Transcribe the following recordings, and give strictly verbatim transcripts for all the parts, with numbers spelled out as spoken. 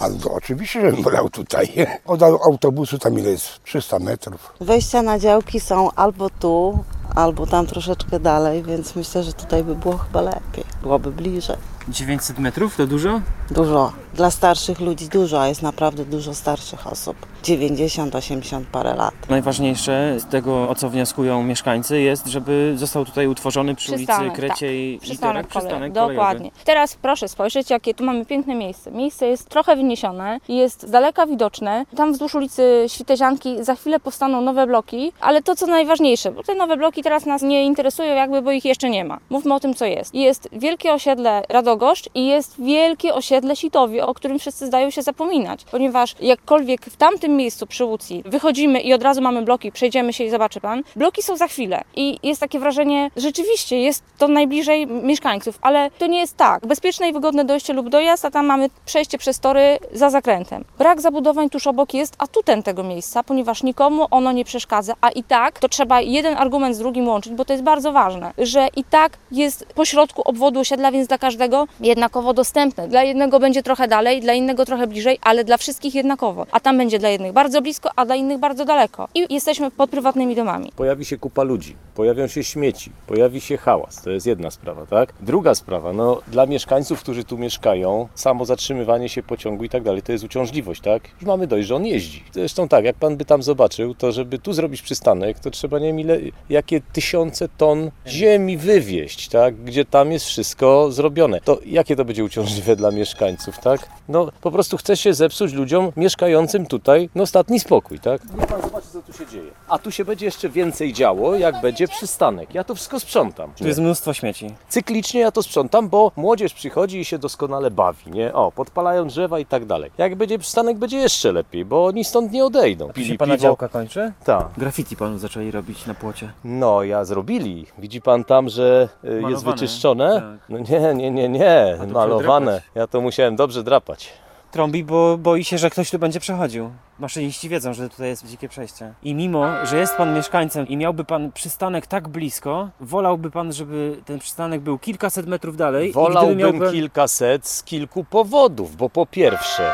A no, oczywiście, żebym wolał tutaj. Od autobusu tam ile jest? trzysta metrów. Wejścia na działki są albo tu, albo tam troszeczkę dalej, więc myślę, że tutaj by było chyba lepiej. Byłoby bliżej. dziewięćset metrów to dużo? Dużo. Dla starszych ludzi dużo, a jest naprawdę dużo starszych osób. dziewięćdziesiąt, osiemdziesiąt parę lat. Najważniejsze z tego, o co wnioskują mieszkańcy, jest, żeby został tutaj utworzony przy Przystanek, ulicy Kreciej tak. Literek Przystanek, przystanek kolej. kolejowy. Dokładnie. Teraz proszę spojrzeć, jakie tu mamy piękne miejsce. Miejsce jest trochę wyniesione, jest z daleka widoczne. Tam wzdłuż ulicy Świtezianki za chwilę powstaną nowe bloki, ale to co najważniejsze, bo te nowe bloki teraz nas nie interesują jakby, bo ich jeszcze nie ma. Mówmy o tym, co jest. Jest wielkie osiedle Radogoszcz i jest wielkie osiedle Sitowie, o którym wszyscy zdają się zapominać, ponieważ jakkolwiek w tamtym miejscu przy Łucji wychodzimy i od razu mamy bloki, przejdziemy się i zobaczy Pan, bloki są za chwilę i jest takie wrażenie, rzeczywiście jest to najbliżej mieszkańców, ale to nie jest tak. Bezpieczne i wygodne dojście lub dojazd, a tam mamy przejście przez tory za zakrętem. Brak zabudowań tuż obok jest atutem tego miejsca, ponieważ nikomu ono nie przeszkadza, a i tak to trzeba jeden argument z drugim łączyć, bo to jest bardzo ważne, że i tak jest pośrodku obwodu osiedla, więc dla każdego jednakowo dostępne. Dla jednego będzie trochę dalej, dla innego trochę bliżej, ale dla wszystkich jednakowo. A tam będzie dla jednych bardzo blisko, a dla innych bardzo daleko. I jesteśmy pod prywatnymi domami. Pojawi się kupa ludzi, pojawią się śmieci, pojawi się hałas. To jest jedna sprawa, tak? Druga sprawa, no dla mieszkańców, którzy tu mieszkają, samo zatrzymywanie się pociągu i tak dalej, to jest uciążliwość, tak? Już mamy dość, że on jeździ. Zresztą tak, jak pan by tam zobaczył, to żeby tu zrobić przystanek, to trzeba nie wiem ile, jakie tysiące ton ziemi wywieźć, tak? Gdzie tam jest wszystko zrobione. To jakie to będzie uciążliwe dla mieszkańców, tak? No po prostu chce się zepsuć ludziom mieszkającym tutaj no ostatni spokój, tak? Niech pan zobaczy, co tu się dzieje. A tu się będzie jeszcze więcej działo, jak będzie przystanek. Ja to wszystko sprzątam. Tu jest mnóstwo śmieci. Cyklicznie ja to sprzątam, bo młodzież przychodzi i się doskonale bawi, nie? O, podpalają drzewa i tak dalej. Jak będzie przystanek, będzie jeszcze lepiej, bo oni stąd nie odejdą. Tu się pana działka kończy? Tak. Graffiti panu zaczęli robić na płocie. No, ja zrobili. Widzi pan tam, że y, jest Malowane. wyczyszczone? Tak. No nie, nie, nie, nie. A to Malowane. drapać. Ja to musiałem dobrze drapać. Trąbi, bo boi się, że ktoś tu będzie przechodził. Maszyniści wiedzą, że tutaj jest dzikie przejście. I mimo, że jest pan mieszkańcem i miałby pan przystanek tak blisko, wolałby pan, żeby ten przystanek był kilkaset metrów dalej. Wolałbym i gdyby miał... kilkaset z kilku powodów, bo po pierwsze,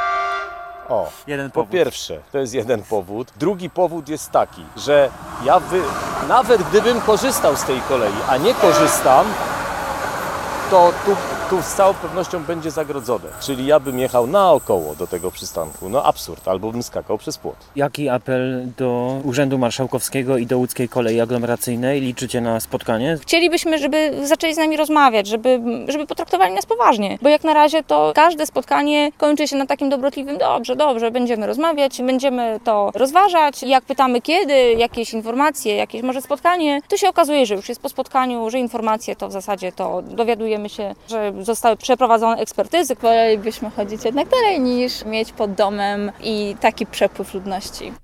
o, Jeden po powód. pierwsze, to jest jeden powód. Drugi powód jest taki, że ja wy... nawet gdybym korzystał z tej kolei, a nie korzystam, to tu, tu z całą pewnością będzie zagrodzone. Czyli ja bym jechał naokoło do tego przystanku. No absurd, albo bym skakał przez płot. Jaki apel do Urzędu Marszałkowskiego i do Łódzkiej Kolei Aglomeracyjnej? Liczycie na spotkanie? Chcielibyśmy, żeby zaczęli z nami rozmawiać, żeby, żeby potraktowali nas poważnie, bo jak na razie to każde spotkanie kończy się na takim dobrotliwym dobrze, dobrze, będziemy rozmawiać, będziemy to rozważać. Jak pytamy kiedy, jakieś informacje, jakieś może spotkanie, to się okazuje, że już jest po spotkaniu, że informacje to w zasadzie to dowiadujemy się, że zostały przeprowadzone ekspertyzy. Wolelibyśmy chodzić jednak dalej niż mieć pod domem i taki przepływ ludności.